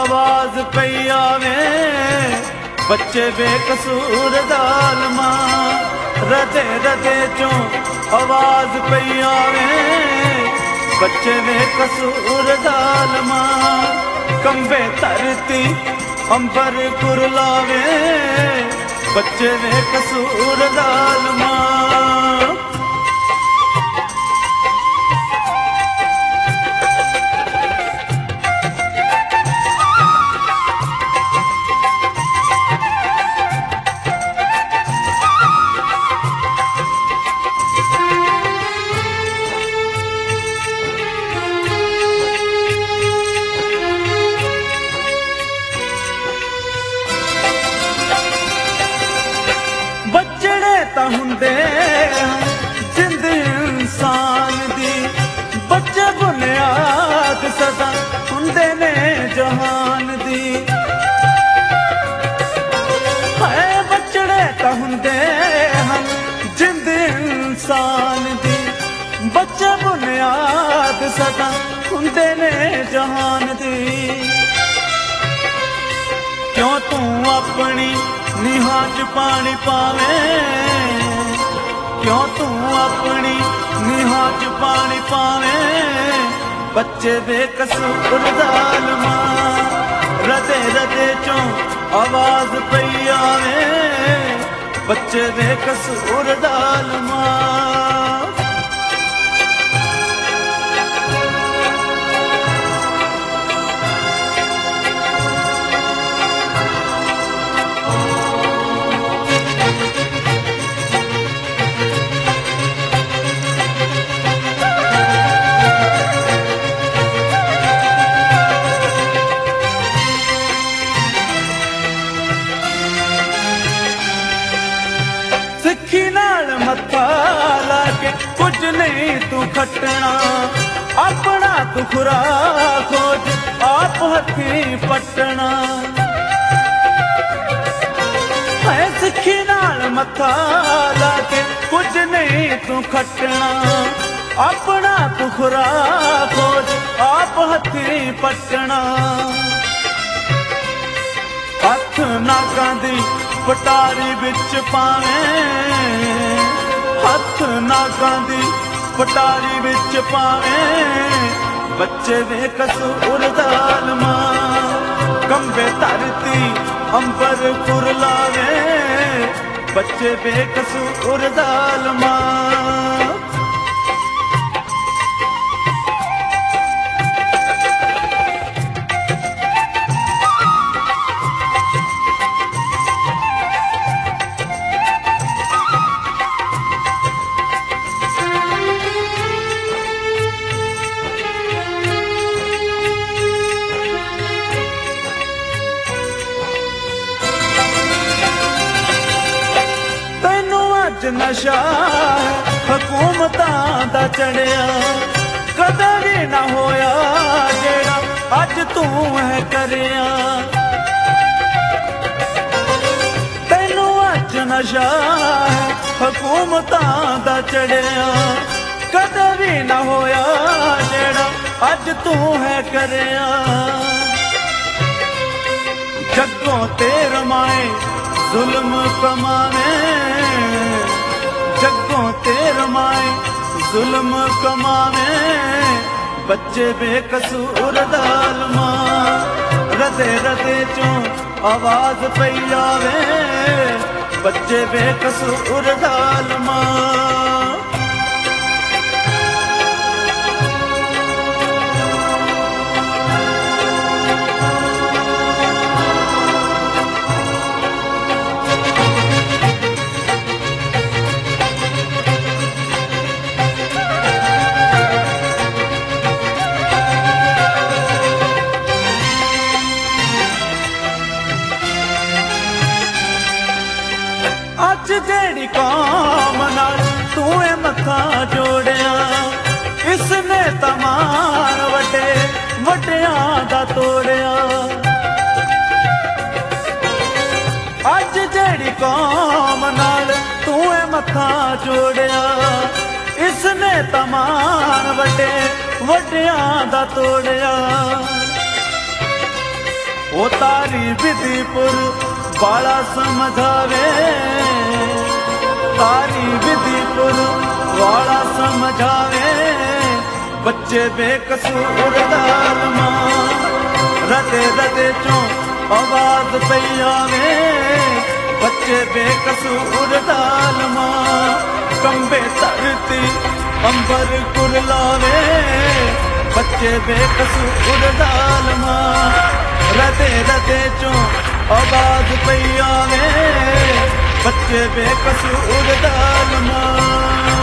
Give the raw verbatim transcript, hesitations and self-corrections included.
आवाज पई आवे बच्चे बेकसूर जालमा रदे रदे चों आवाज पई आवे बच्चे बेकसूर जालमा कंबे धरती अंबर कुरलावे बच्चे बेकसूर जालमा हुंदे जिंद इंसान दी बच्चे बुनियाद सदा हुंदे ने जहान दी है बच्चड़े तां हुंदे हन जिंद इंसान दी बच्चे बुनियाद सदा हुंदे ने जहान दी क्यों तू अपनी निहा च पानी पावे क्यों तू अपनी निहा च पानी पावे बच्चे बेकसूर जालमा रदे रदे चों आवाज पई आवे बच्चे बेकसूर जालमा मत्था लाके कुछ नहीं तू खटना अपना तू खुराक खोज आप हथी पटना है सिखी नाल मत्था लाके कुछ नहीं तू खटना अपना तू खुराक खोज आप हथी पटना हथ नागां दी पटारी बिच पावे हथ नागां दी पटारी बिच पावे बच्चे बेकसूर जालमा कंबे धरती अंबर कुरलावे बच्चे बेकसूर जालमा नशा हुकूमतां दा चढ़िया कदे भी ना होया जेड़ा अज तू है करिया तैनू अज नशा हुकूमतां दा चढ़िया कदे भी ना होया जेड़ा अज तू है करिया जग्गों ते रमाए जुल्म कमावे जग्गों ते रमाए जुल्म कमावे बच्चे बेकसूर जालमा रदे रदे चों आवाज पई आवे बच्चे बेकसूर जालमा अज जेड़ी कौम नाल तू मत्था जोड़िया इसने तमार वड्डे वड्डियां दा तोड़िया अज जेड़ी कौम नाल तू मत्था जोड़िया इसने तमार वड्डे वड्डियां दा तोड़िया ओ तारी विधिपुर वाला समझावे, तारी विधिपुर वाला समझावे, बच्चे बेकसूर दालमा रते रते चों आवाज पई आवे, बच्चे बेकसूर दालमा कंबे धरती अंबर कुरलावे, बच्चे बेकसूर दालमा रते रते चों आवाज पई आवे, बच्चे बेकसूर दालमा।